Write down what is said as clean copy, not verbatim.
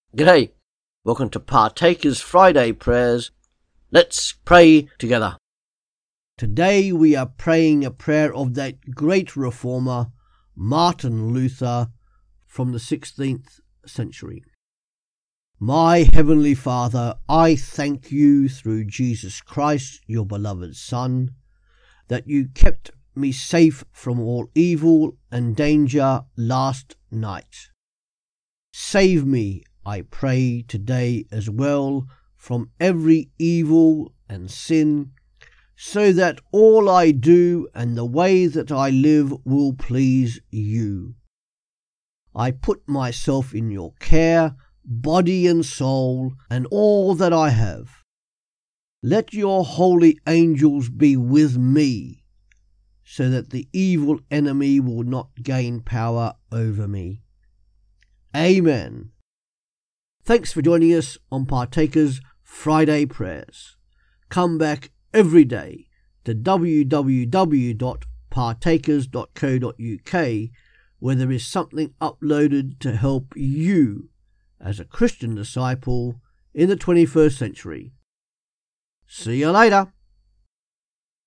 G'day. Welcome to Partakers Friday Prayers. Let's pray together. Today we are praying a prayer of that great reformer, Martin Luther, from the 16th century. My Heavenly Father, I thank you through Jesus Christ, your beloved Son, that you kept me safe from all evil and danger last night. Save me, I pray today as well, from every evil and sin, so that all I do and the way that I live will please you. I put myself in your care, body and soul, and all that I have. Let your holy angels be with me, so that the evil enemy will not gain power over me. Amen. Thanks for joining us on Partakers Friday Prayers. Come back every day to www.partakers.co.uk, where there is something uploaded to help you as a Christian disciple in the 21st century. See you later.